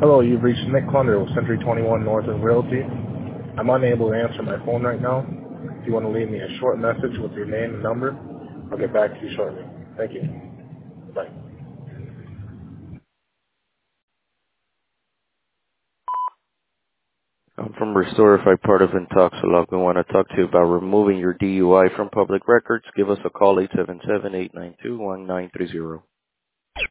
Hello, you've reached Nick Clunder with Century 21 Northern Realty. I'm unable to answer my phone right now. If you want to leave me a short message with your name and number, I'll get back to you shortly. Thank you. Bye. I'm from Restorify, part of Intoxilog. We want to talk to you about removing your DUI from public records. Give us a call, 877-892-1930.